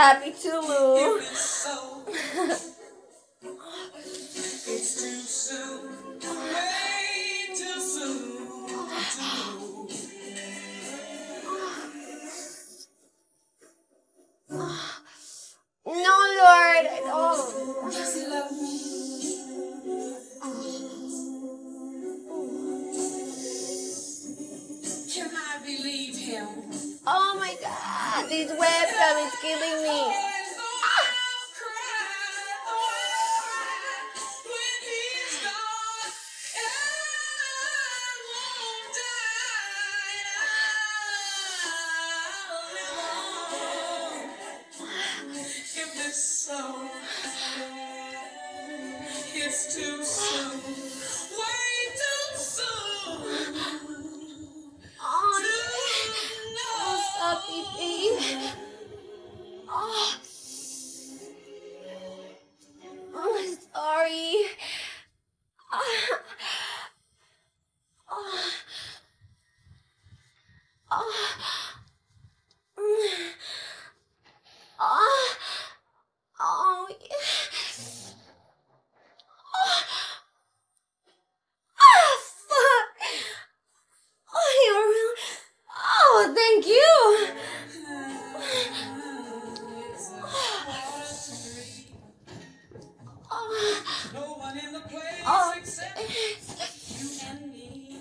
happy Tulu. It's too soon, way too soon to No, Lord, I don't. Does he love me? Can I believe him? Oh my God, this webcam is killing me. So it's too soon, way too soon Oh, to know. stop it, babe. Oh, I'm sorry. Oh, oh, oh, oh, oh, yeah. Oh, fuck. Oh, you're real. Oh, thank you. No one in the place except you and me.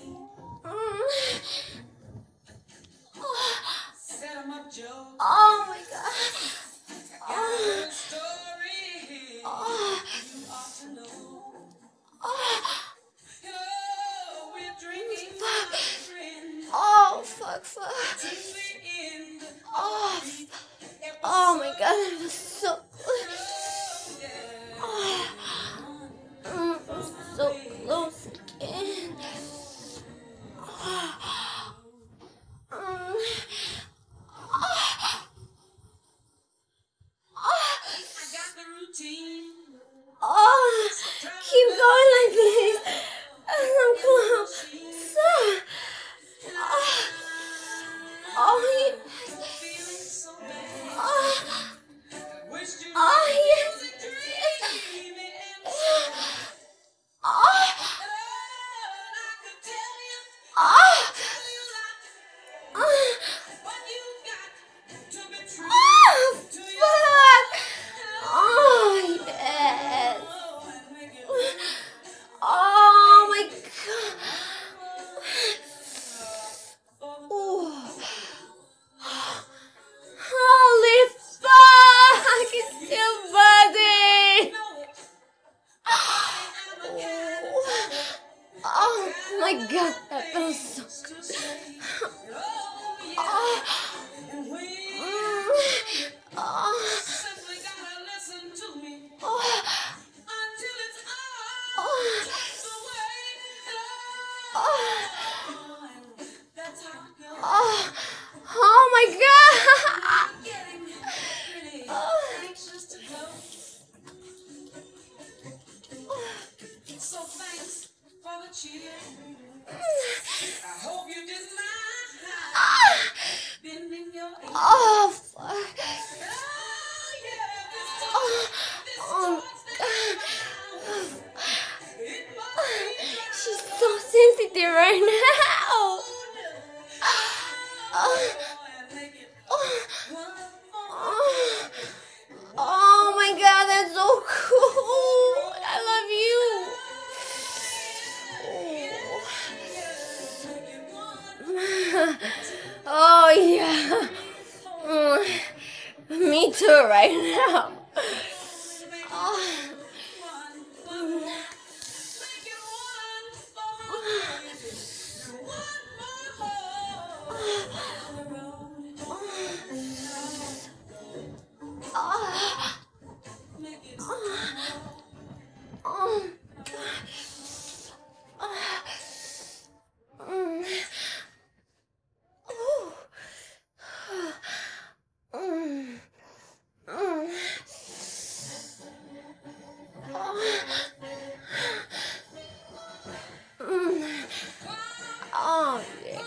Set 'em up, Joe. Oh my God. Got a story you ought to know. Oh, we're drinking, my friend, Oh, fuck. to the end Oh, of the oh my God, that was so good. episode. Yeah. So close again. I got the routine. Oh, keep going like this. I'm close. So, oh, yes. Feeling so bad. Oh, Wished you yes. was dreaming and so. Oh, I could tell you oh, but you got to be true oh, to your fuck. Oh, yes. and make it Oh my God. Oh. Holy fuck! It's still buzzing. Oh my God, that feels so good. Oh. Oh. simply gotta listen to me Oh. until it's all Oh. just the way Oh. that's how it goes. Oh. Oh my God. I'm getting really Oh. anxious to go. So thanks for the cheer. I hope you didn't mind bending your ear. Oh, fuck. Oh, yeah, this Oh. this Oh, talk's that it must be she's so sensitive right now. Oh. and make it Oh. Oh my God, that's so cool. I love you. Oh yeah. Me too right now. Oh. Oh. Oh, yeah.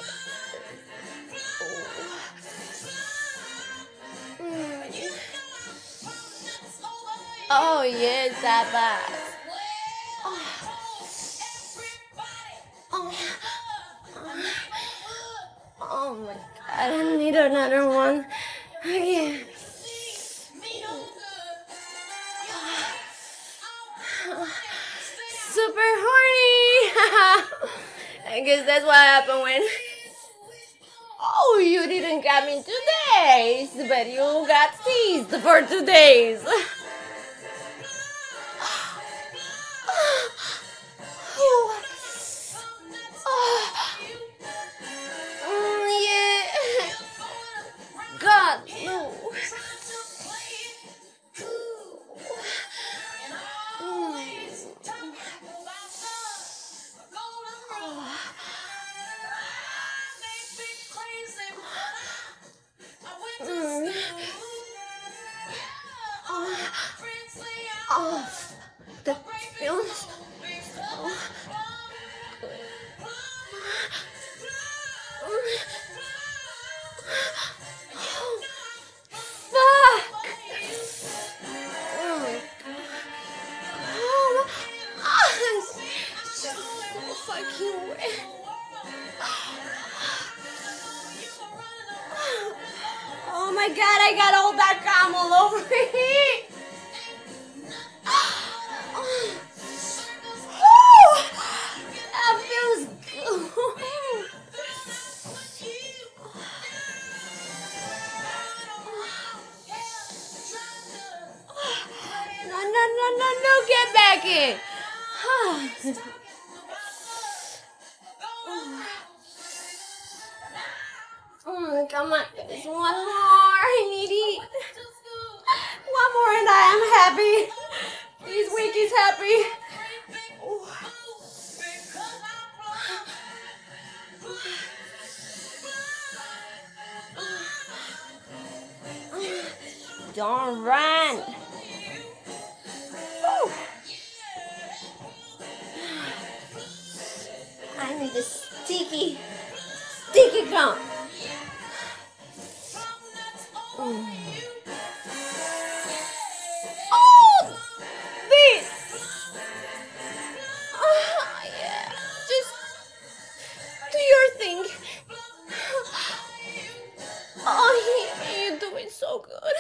Oh yes, Abbas. Oh. Oh my god, I need another one. Again. Super horny. I guess that's what happened when. Oh, you didn't come in 2 days, but you got teased for 2 days. Yeah. God, no. Oh, that feels so good. Fuck! Oh, it's just so fucking wet. Oh my god, I got all that cum all over me. That feels good. No, get back in. Come on, there's one more. I need it. One more and I am happy. This week is happy. Don't run. I need a sticky cum. Oh, this. Yeah, just do your thing. Oh, you're doing so good.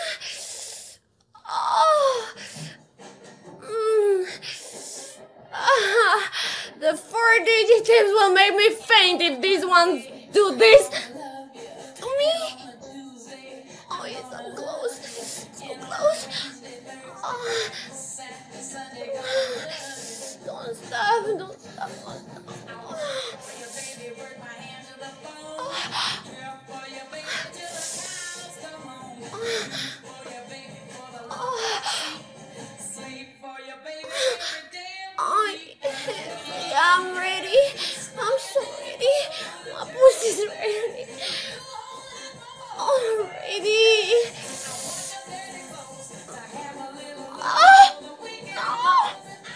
Oh. The 4 digitives will make me faint if these ones do this to me. Oh, it's so close. So close. Oh. Don't stop. Don't stop. I'm ready. I'm so ready. My pussy's ready. I'm ready. Oh, no.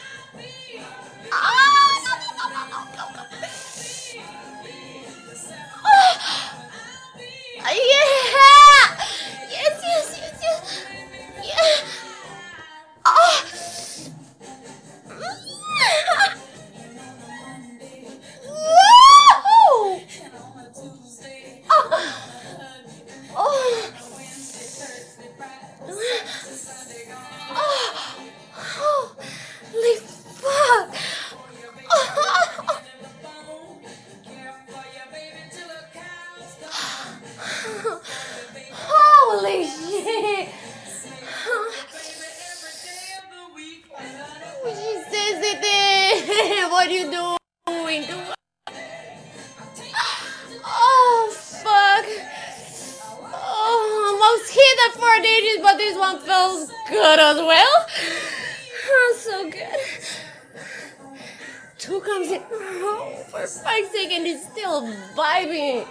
Yeah. Yes. Yeah. Oh. Holy fuck! Holy shit! She says it. What are you doing? Oh fuck! Oh, almost hit the 4 digits, but this one feels good as well. Oh, so good. 2 comes in. Oh, for fuck's sake, and it's still vibing.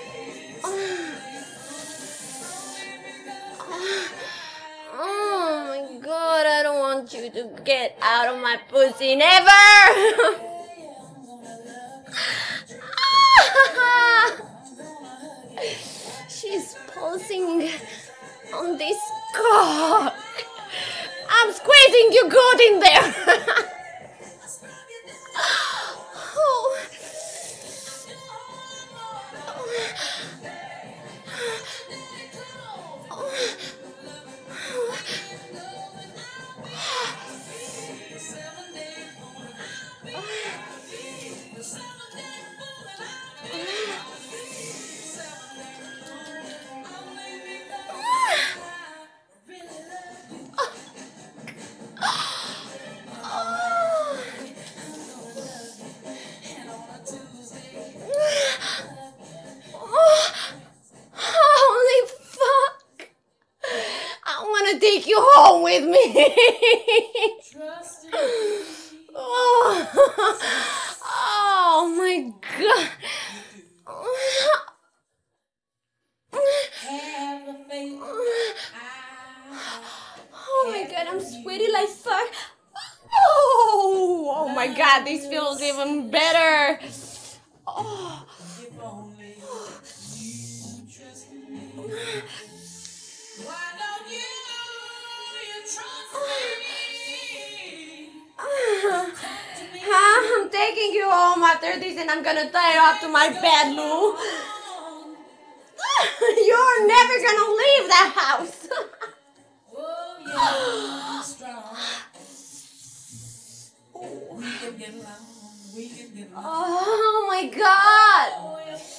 Oh my god, I don't want you to get out of my pussy, never! She's pulsing on this cock. I'm squeezing making you good in there. Oh. Holy fuck! I want to take you home with me. Oh my god. Oh my god, I'm sweaty like fuck. Oh my god, this feels even better. Oh. I'm taking you home after this and I'm gonna tie you up to my bed, Lou. You're never gonna leave that house. Oh my god.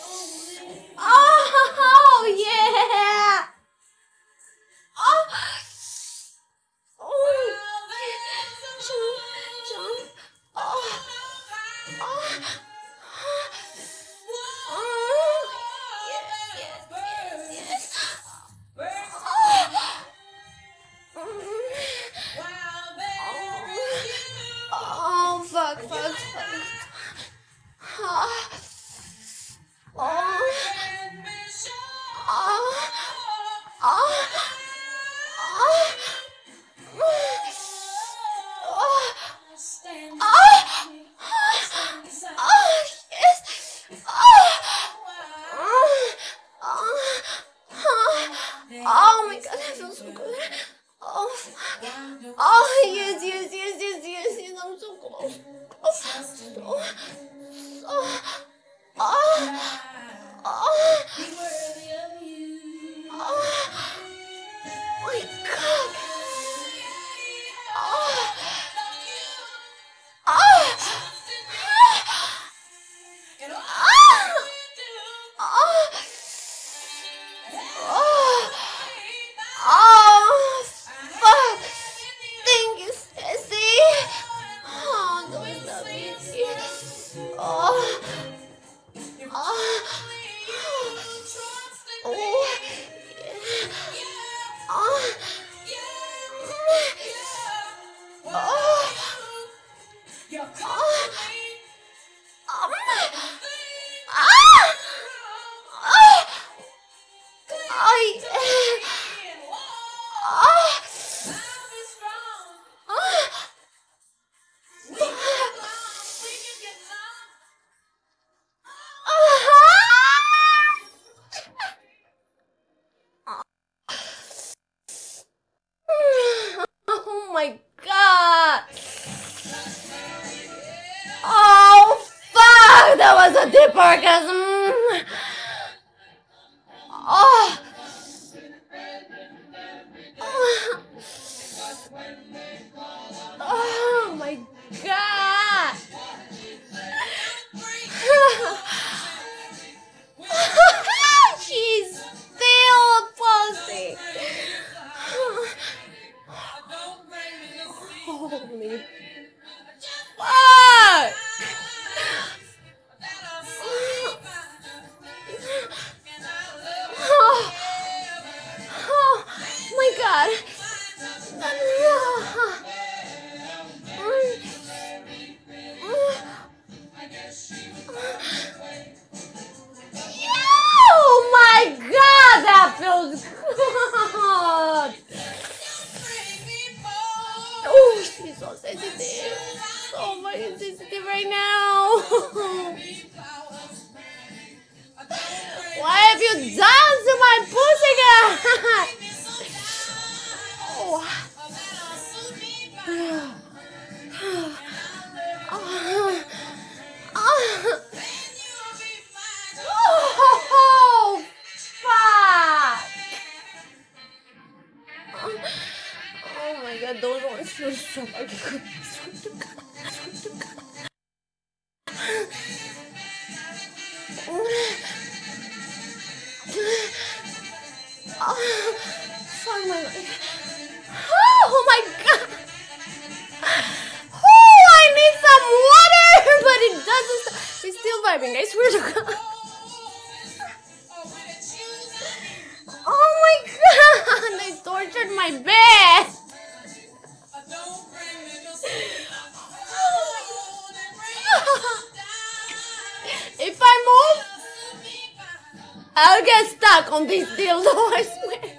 Oh yeah. Oh. Oh. Jump. Oh. Oh. Oh, fuck. Oh. Oh my god, that feels so good. Oh, yes, I'm so close. My god. Oh, fuck. Thank you, Ceci. Oh, no, it's not easy. Oh. Oh my god! Oh fuck! That was a deep orgasm! Oh! Oh my god! She's still a pussy! Holy fuck! Oh my god! Oh my god, that feels good! Oh, she's so sensitive. So much sensitive right now. What have you done to my pussy, girl? Oh. Oh, fuck! Oh my god, those ones feel so fucking good. Oh, fuck my life. Oh my god! Oh, I need some water! But it doesn't stop. It's still vibing, I swear to god. Oh my god! They tortured my bed! If I move, I'll get stuck on this dildo, I swear.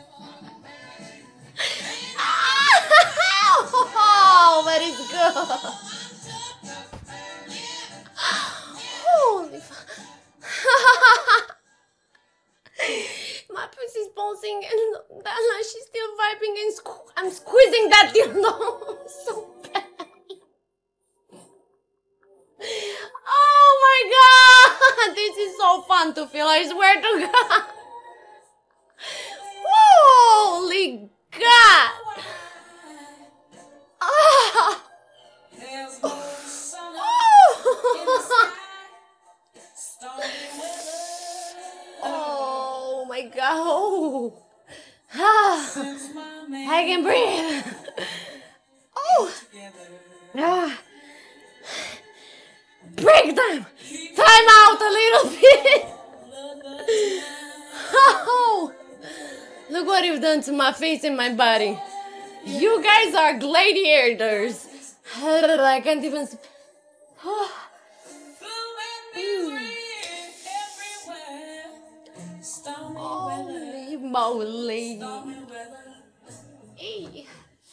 Oh, but it's good. Holy fuck. My pussy's pulsing and Dana, she's still vibing and I'm squeezing that dildo so bad. Oh my god! This is so fun to feel, I swear to god. Holy god! Ah. Oh my god! Oh. Ah. I can breathe. Oh. Ah. Break time! Time out a little bit! Oh, look what you've done to my face and my body. You guys are gladiators. I can't even... Holy moly. Hey.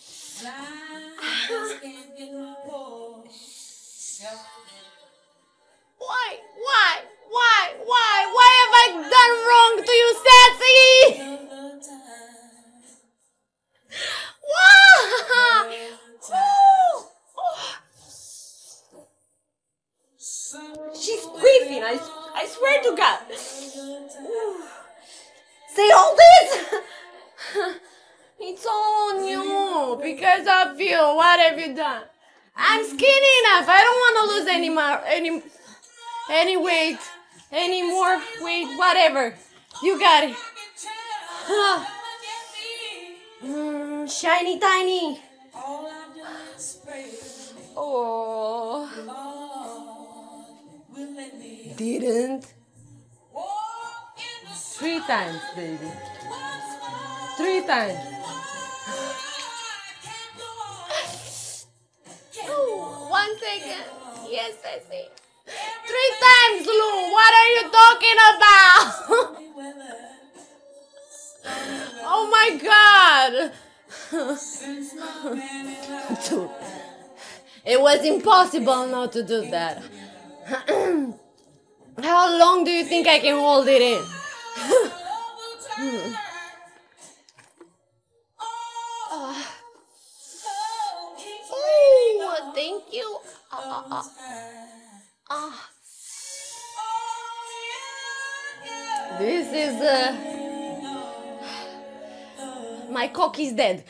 Why have I done wrong to you, Sassy? Why? She's queefing, I swear to God. Say all this? It's all on you, because of you. What have you done? I'm skinny enough. I don't want to lose any weight, any more weight, whatever. You got it. Shiny tiny. Oh. Didn't. 3 times, baby. 3 times. Oh, 1 second. Yes, I see. 3 times, Lou. What are you talking about? Oh my God. Dude, it was impossible not to do that. How long do you think I can hold it in? Oh, thank you. This is my cock is dead.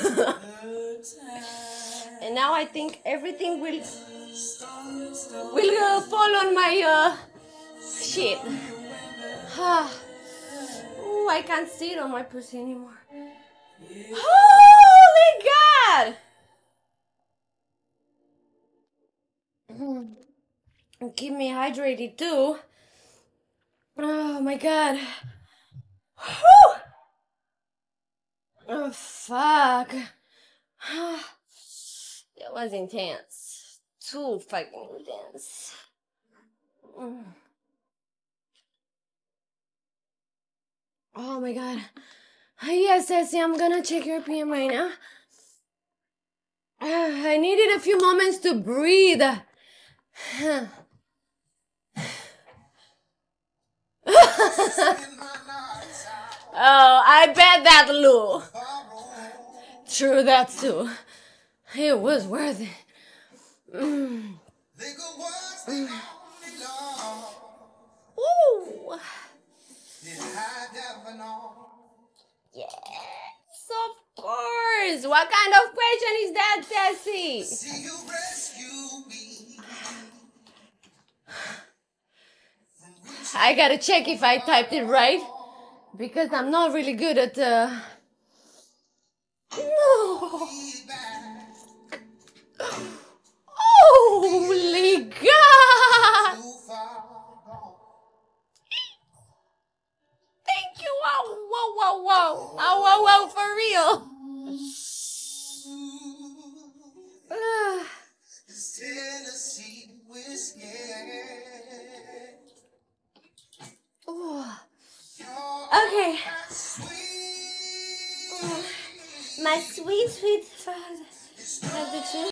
And now I think everything will fall on my shit. Oh, I can't sit on my pussy anymore. Holy God! Keep me hydrated too. Oh my God. Whew. Oh fuck. That was intense. Too fucking intense. Oh my God. Yes, Essie, I'm gonna check your PM right now. I needed a few moments to breathe. Oh, I bet that Lou. True, that too. It was worth it. Ooh. Yes, of course. What kind of question is that, Tessie? I gotta check if I typed it right, because I'm not really good at No. Holy God! Thank you. Wow, wow, wow, wow. Wow, wow, wow, for real. Okay. My sweet, sweet father.